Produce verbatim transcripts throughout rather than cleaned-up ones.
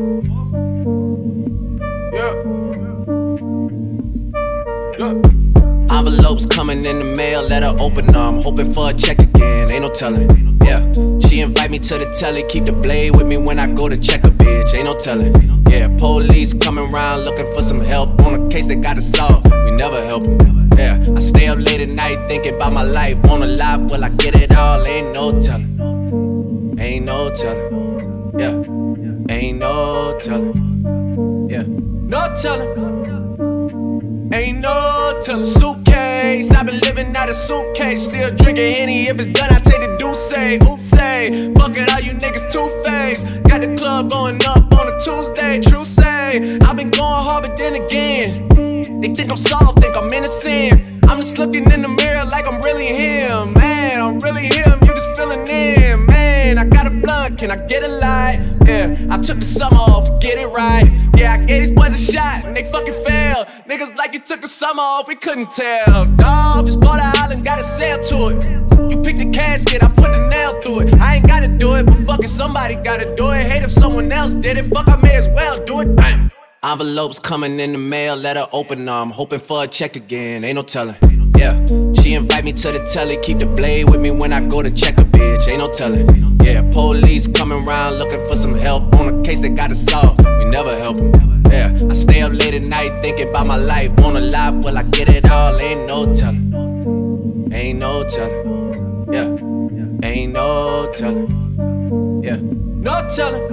Yeah. Yeah. Envelopes coming in the mail, let her open them. I'm hoping for a check again, ain't no telling. Yeah, she invite me to the telly, keep the blade with me when I go to check a bitch, ain't no telling. Yeah, police coming round looking for some help on a case they gotta solve. We never help 'em. Yeah, I stay up late at night thinking about my life. Wanna lie, will I get it all? Ain't no telling. Ain't no telling. Yeah, ain't no telling. Yeah, no telling. Ain't no telling. Suitcase, I've been living out of suitcase. Still drinking Henny, if it's done I take the deuce. Oops, say, fuck it, all you niggas two-faced. Got the club going up on a Tuesday, true say. I've been going hard, but then again they think I'm soft, think I'm innocent. I'm just looking in the mirror like I'm really him. Man, I'm really him, you just feeling in. Man, I got a blunt, can I get a light? Yeah, I took the summer off to get it right. Yeah, I gave these boys a shot and they fucking failed. Niggas like you took the summer off, we couldn't tell. Dawg, just bought an island, got a sail to it. You pick the casket, I put the nail through it. I ain't gotta do it, but fucking somebody gotta do it. Hate if someone else did it, fuck I may as well do it. Bam. Envelopes coming in the mail, let her open them. I'm hoping for a check again, ain't no telling. Yeah, she invite me to the telly, keep the blade with me when I go to check a bitch, ain't no telling. Yeah, police coming round looking for some help on a case they gotta solve. We never help 'em. Yeah, I stay up late at night thinking about my life. Wanna lie, will I get it all? Ain't no telling. Ain't no telling. Yeah, ain't no telling. Yeah, no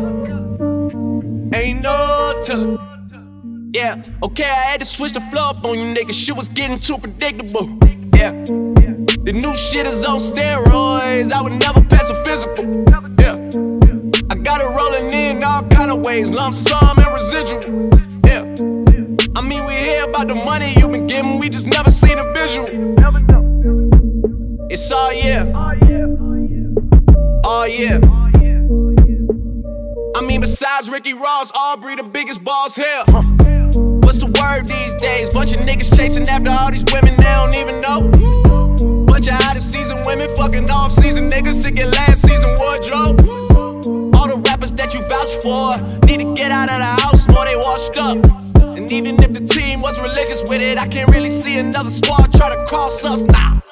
telling. Ain't no telling. Yeah, okay, I had to switch the flow up on you niggas. Shit was getting too predictable. Yeah, the new shit is on steroids. I would never pass a physical. Yeah, I got it rolling in all kind of ways, lump sum and residual. Yeah, I mean we hear about the money you been getting, we just never seen a visual. It's all yeah, all yeah. I mean besides Ricky Ross, Aubrey the biggest boss here. Huh. What's the word these days? Bunch of niggas chasing after all these women they don't even know. Bunch of out of season women fucking off season niggas to get last season wardrobe. All the rappers that you vouch for need to get out of the house more they washed up. And even if the team was religious with it, I can't really see another squad try to cross us now.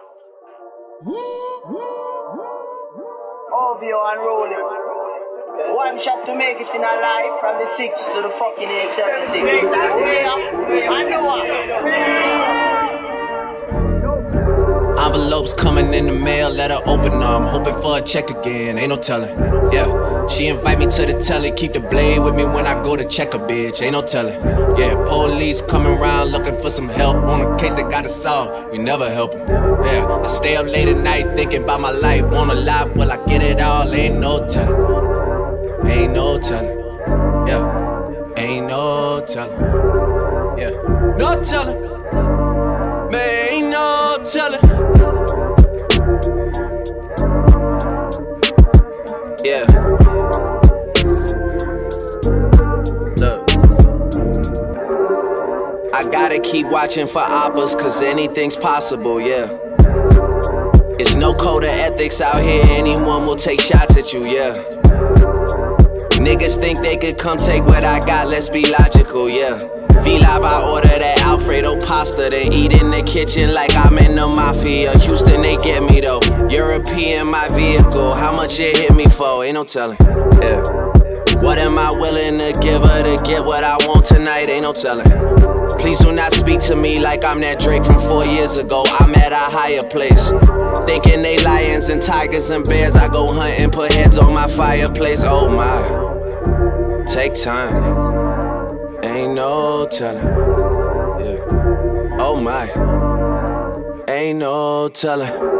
O V O unrolling. One shot to make it in a life from the six to the fucking eight seven six. I know what. Envelopes coming in the mail, let her open them. I'm hoping for a check again, ain't no telling. Yeah, she invite me to the telly, keep the blade with me when I go to check a bitch, ain't no telling. Yeah, police coming round looking for some help on a case they gotta solve. We never help 'em. Yeah, I stay up late at night thinking about my life. Wanna lie, will I get it all? Ain't no telling. Ain't no telling, yeah, ain't no telling, yeah, no telling, man, ain't no telling, yeah, look, I gotta keep watching for oppas, cause anything's possible, yeah. It's no code of ethics out here, anyone will take shots at you, yeah. Niggas think they could come take what I got, let's be logical, yeah. V-Live, I order that Alfredo pasta, then eat in the kitchen like I'm in the mafia. Houston, they get me though. European, my vehicle, how much it hit me for? Ain't no telling, yeah. What am I willing to give her to get what I want tonight? Ain't no telling. Please do not speak to me like I'm that Drake from four years ago. I'm at a higher place. Thinking they lions and tigers and bears. I go hunt and put heads on my fireplace. Oh my. Take time, ain't no telling, yeah. Oh my, ain't no telling.